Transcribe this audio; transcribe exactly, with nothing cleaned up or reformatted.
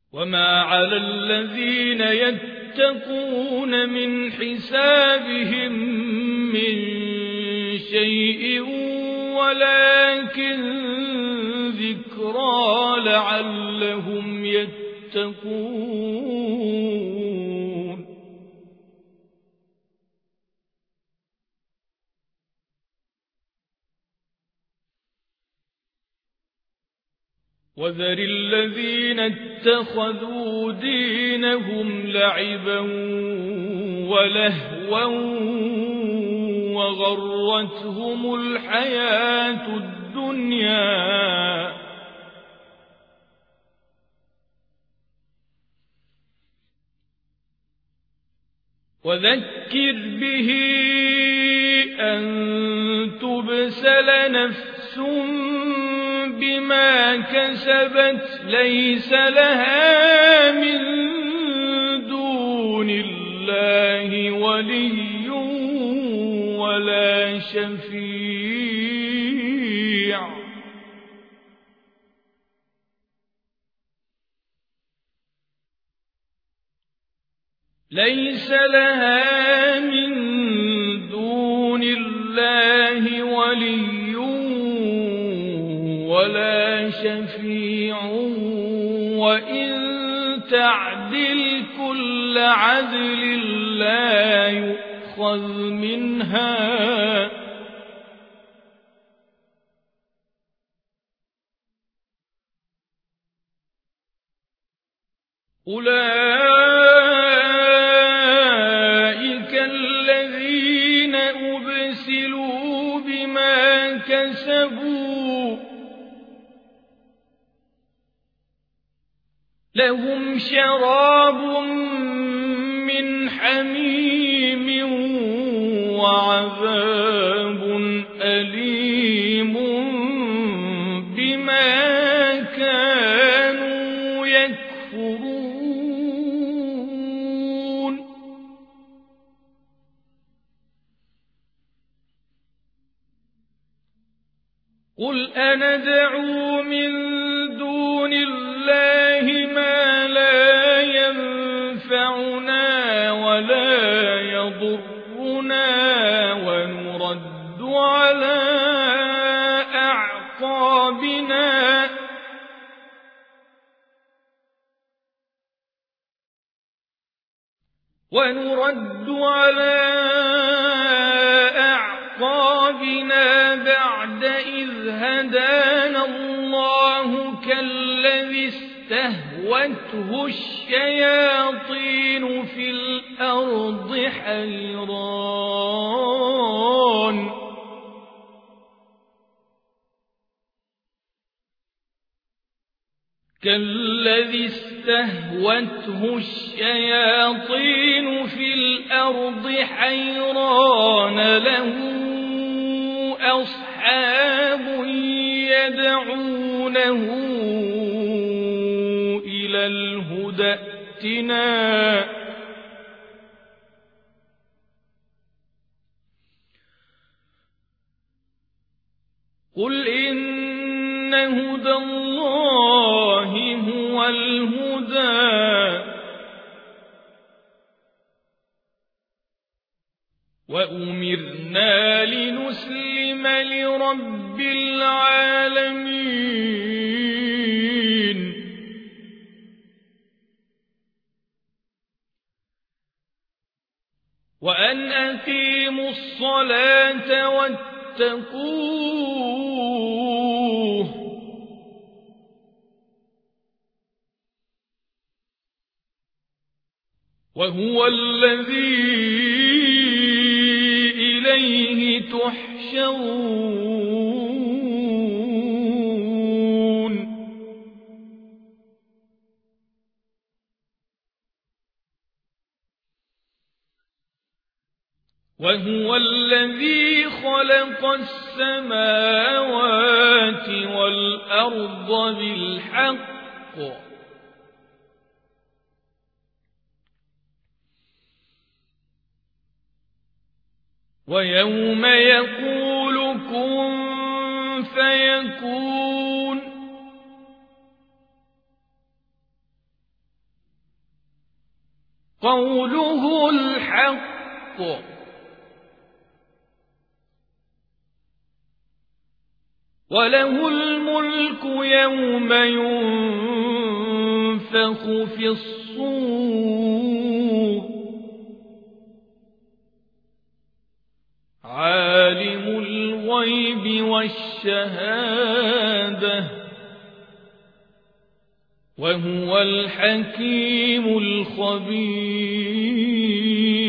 وما على الذين يتقون من حسابهم من شيء ولكن ذكرى لعلهم يتقون. وذر الذين اتخذوا دينهم لعبا ولهوا وغرتهم الحياة الدنيا وذكر به أن تبسل نفس بما كسبت ليس لها من دون الله ولي ولا شفيع ليس لها من دون الله ولي ولا شفيع وإن تعدل كل عدل لا يؤخذ منها أولئك الذين أبسلوا بما كسبوا لهم شراب من حميم وعذاب أليم بما كانوا يكفرون. قل أندعو من دون الله ما لا ينفعنا ولا يضرنا ونرد على أعقابنا ونرد على أعقابنا بعد إذ هدانا الله كالذي استهوته الشياطين في الأرض حيران كالذي استهوته الشياطين في الأرض حيران له أصحاب يدعونه إلى الهدى ائتنا قل إن هدى الله هو الهدى وأمرنا لنسلم لرب العالمين وأن أقيموا الصلاة واتقوه وهو الذي إليه تحشرون. وهو الذي خلق السماوات والأرض بالحق ويوم يقول كن فيكون قوله الحق وله الملك يوم ينفخ في الصور عالم الغيب والشهادة وهو الحكيم الخبير